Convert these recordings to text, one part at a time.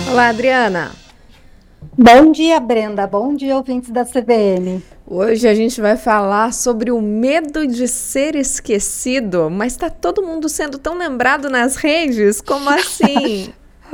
Olá, Adriana. Bom dia, Brenda. Bom dia, ouvintes da CBN. Hoje a gente vai falar sobre o medo de ser esquecido, mas está todo mundo sendo tão lembrado nas redes? Como assim?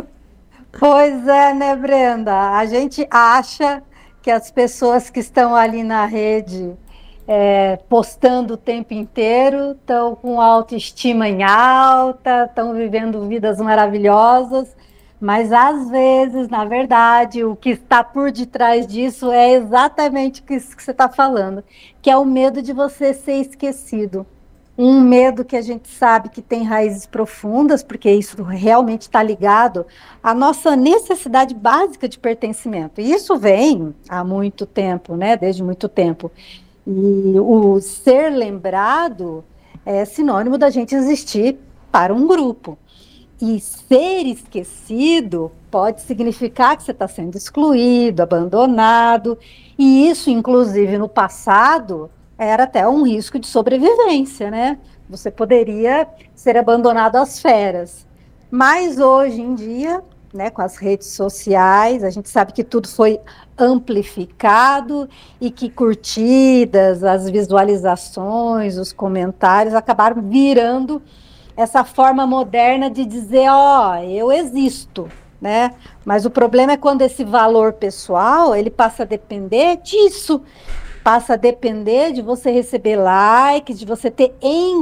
Pois é, né, Brenda? A gente acha que as pessoas que estão ali na rede postando o tempo inteiro estão com autoestima em alta, estão vivendo vidas maravilhosas, mas às vezes, na verdade, o que está por detrás disso é exatamente isso que você está falando, que é o medo de você ser esquecido. Um medo que a gente sabe que tem raízes profundas, porque isso realmente está ligado à nossa necessidade básica de pertencimento. E isso vem há muito tempo, né? Desde muito tempo. E o ser lembrado é sinônimo da gente existir para um grupo. E ser esquecido pode significar que você está sendo excluído, abandonado, e isso, inclusive, no passado, era até um risco de sobrevivência, né? Você poderia ser abandonado às feras. Mas hoje em dia, né, com as redes sociais, a gente sabe que tudo foi amplificado e que curtidas, as visualizações, os comentários acabaram virando essa forma moderna de dizer, ó, eu existo, né? Mas o problema é quando esse valor pessoal, ele passa a depender disso, passa a depender de você receber likes, de você ter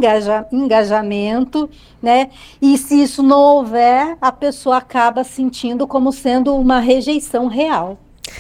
engajamento, né? E se isso não houver, a pessoa acaba sentindo como sendo uma rejeição real.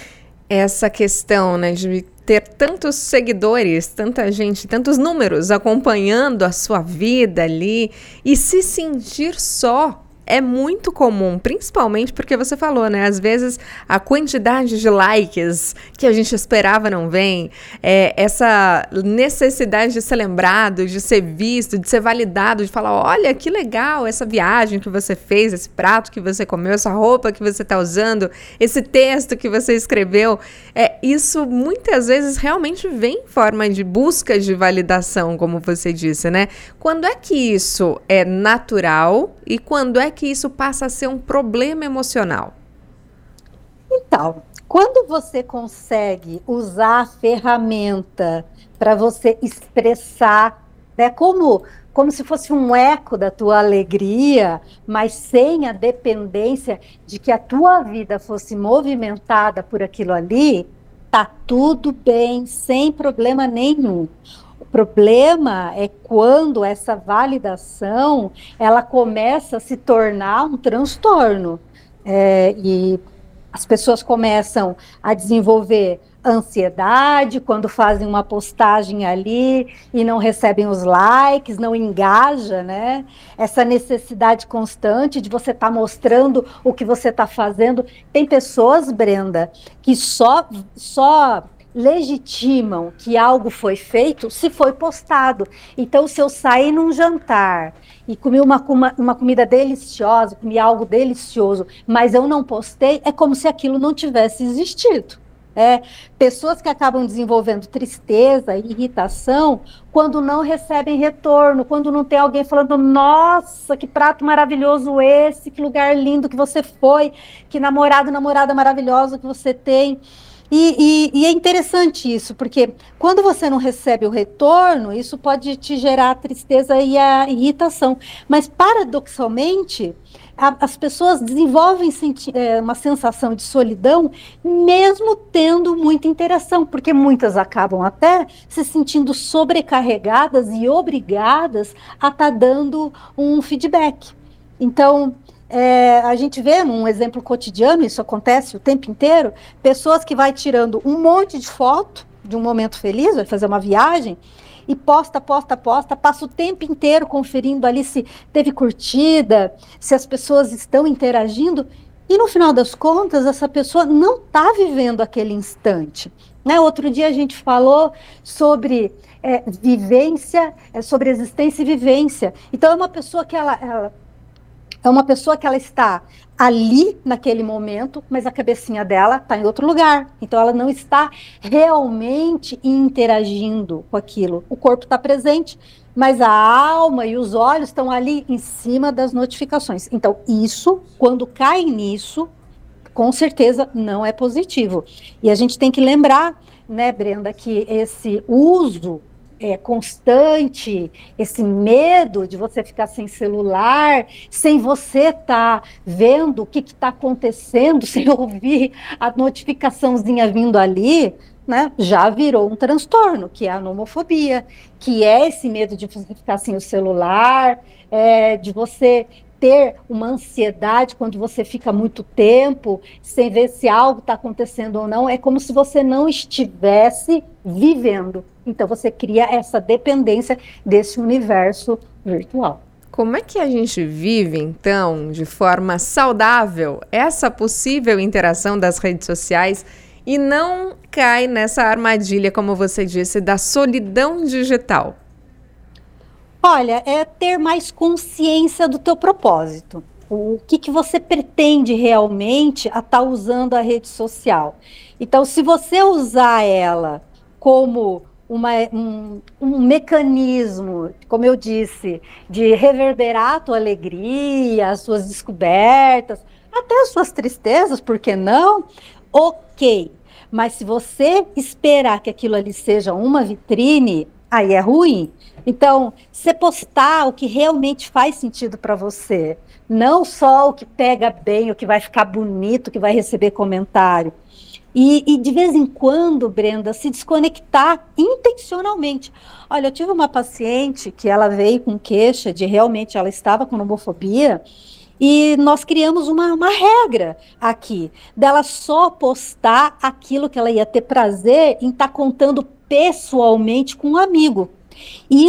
Essa questão, né, de ter tantos seguidores, tanta gente, tantos números acompanhando a sua vida ali e se sentir só. É muito comum, principalmente porque você falou, né? Às vezes a quantidade de likes que a gente esperava não vem, essa necessidade de ser lembrado, de ser visto, de ser validado, de falar, olha que legal essa viagem que você fez, esse prato que você comeu, essa roupa que você está usando, esse texto que você escreveu. Isso muitas vezes realmente vem em forma de busca de validação, como você disse, né? Quando é que isso é natural e quando é que isso passa a ser um problema emocional? Então, quando você consegue usar a ferramenta para você expressar, né, como se fosse um eco da tua alegria, mas sem a dependência de que a tua vida fosse movimentada por aquilo ali, tá tudo bem, sem problema nenhum. O problema é quando essa validação ela começa a se tornar um transtorno. E as pessoas começam a desenvolver ansiedade quando fazem uma postagem ali e não recebem os likes, não engaja, né? Essa necessidade constante de você estar mostrando o que você está fazendo. Tem pessoas, Brenda, que só legitimam que algo foi feito se foi postado. Então, se eu sair num jantar e comi uma comida deliciosa, comi algo delicioso, mas eu não postei, é como se aquilo não tivesse existido. Pessoas que acabam desenvolvendo tristeza e irritação quando não recebem retorno, quando não tem alguém falando, nossa, que prato maravilhoso esse, que lugar lindo que você foi, que namorada maravilhosa que você tem. E é interessante isso, porque quando você não recebe o retorno, isso pode te gerar a tristeza e a irritação. Mas, paradoxalmente, as pessoas desenvolvem uma sensação de solidão, mesmo tendo muita interação, porque muitas acabam até se sentindo sobrecarregadas e obrigadas a estar dando um feedback. Então, a gente vê num exemplo cotidiano, isso acontece o tempo inteiro, pessoas que vai tirando um monte de foto de um momento feliz, vai fazer uma viagem, e posta, passa o tempo inteiro conferindo ali se teve curtida, se as pessoas estão interagindo, e no final das contas, essa pessoa não está vivendo aquele instante. Né? Outro dia a gente falou sobre vivência, sobre existência e vivência. Então, é uma pessoa que ela está ali naquele momento, mas a cabecinha dela está em outro lugar. Então ela não está realmente interagindo com aquilo. O corpo está presente, mas a alma e os olhos estão ali em cima das notificações. Então isso, quando cai nisso, com certeza não é positivo. E a gente tem que lembrar, né, Brenda, que esse uso constante, esse medo de você ficar sem celular, sem você estar vendo o que está acontecendo, sem ouvir a notificaçãozinha vindo ali, né, já virou um transtorno, que é a nomofobia, que é esse medo de você ficar sem o celular, de você ter uma ansiedade quando você fica muito tempo sem ver se algo está acontecendo ou não, é como se você não estivesse vivendo. Então você cria essa dependência desse universo virtual. Como é que a gente vive, então, de forma saudável, essa possível interação das redes sociais e não cai nessa armadilha, como você disse, da solidão digital? Olha, é ter mais consciência do teu propósito. O que você pretende realmente a estar usando a rede social. Então, se você usar ela como um mecanismo, como eu disse, de reverberar a tua alegria, as suas descobertas, até as suas tristezas, por que não? Ok. Mas se você esperar que aquilo ali seja uma vitrine, aí é ruim. Então, você postar o que realmente faz sentido para você, não só o que pega bem, o que vai ficar bonito, o que vai receber comentário. E de vez em quando, Brenda, se desconectar intencionalmente. Olha, eu tive uma paciente que ela veio com queixa de realmente ela estava com homofobia, e nós criamos uma regra aqui, dela só postar aquilo que ela ia ter prazer em estar contando pessoalmente com um amigo. E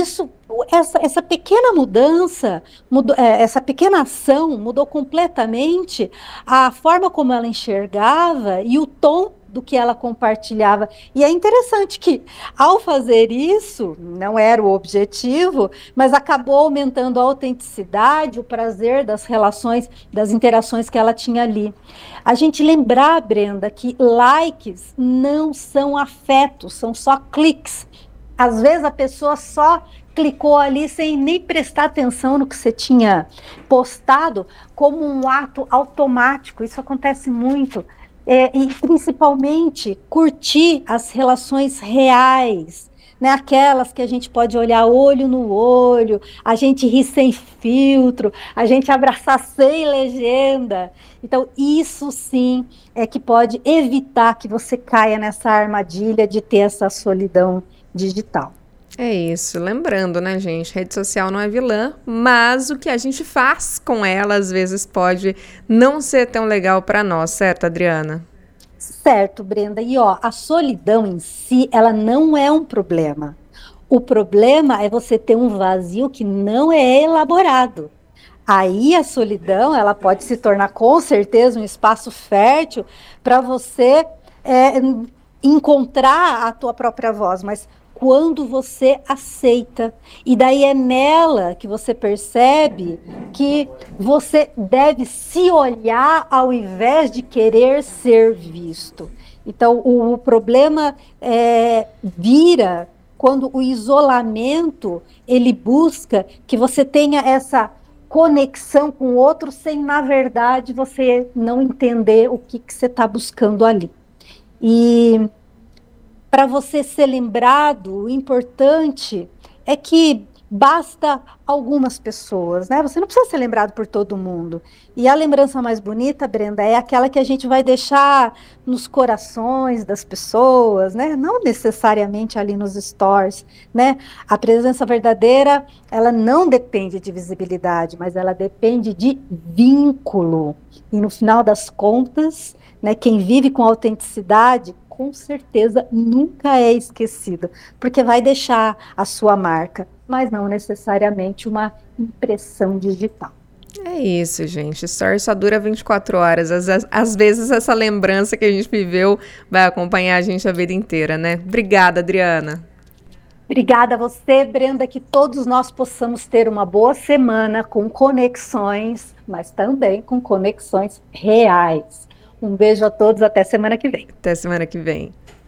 essa pequena mudança, essa pequena ação mudou completamente a forma como ela enxergava e o tom do que ela compartilhava. E é interessante que, ao fazer isso, não era o objetivo, mas acabou aumentando a autenticidade, o prazer das relações, das interações que ela tinha ali. A gente lembrar, Brenda, que likes não são afetos, são só cliques. Às vezes a pessoa só clicou ali sem nem prestar atenção no que você tinha postado, como um ato automático. Isso acontece muito. E principalmente curtir as relações reais, né? Aquelas que a gente pode olhar olho no olho, a gente rir sem filtro, a gente abraçar sem legenda. Então, isso sim é que pode evitar que você caia nessa armadilha de ter essa solidão digital. É isso, lembrando, né, gente, rede social não é vilã, mas o que a gente faz com ela às vezes pode não ser tão legal para nós, certo, Adriana? Certo, Brenda. E a solidão em si, ela não é um problema. O problema é você ter um vazio que não é elaborado. Aí a solidão, ela pode se tornar com certeza um espaço fértil para você encontrar a tua própria voz, mas quando você aceita, e daí é nela que você percebe que você deve se olhar ao invés de querer ser visto. Então, o problema vira quando o isolamento, ele busca que você tenha essa conexão com o outro sem, na verdade, você não entender o que você está buscando ali. E para você ser lembrado, o importante é que basta algumas pessoas, né? Você não precisa ser lembrado por todo mundo. E a lembrança mais bonita, Brenda, é aquela que a gente vai deixar nos corações das pessoas, né? Não necessariamente ali nos stories, né? A presença verdadeira, ela não depende de visibilidade, mas ela depende de vínculo. E no final das contas, né, quem vive com autenticidade, com certeza nunca é esquecido, porque vai deixar a sua marca, mas não necessariamente uma impressão digital. É isso, gente. Story só dura 24 horas. Às vezes essa lembrança que a gente viveu vai acompanhar a gente a vida inteira, né? Obrigada, Adriana. Obrigada a você, Brenda, que todos nós possamos ter uma boa semana com conexões, mas também com conexões reais. Um beijo a todos, até semana que vem. Até semana que vem.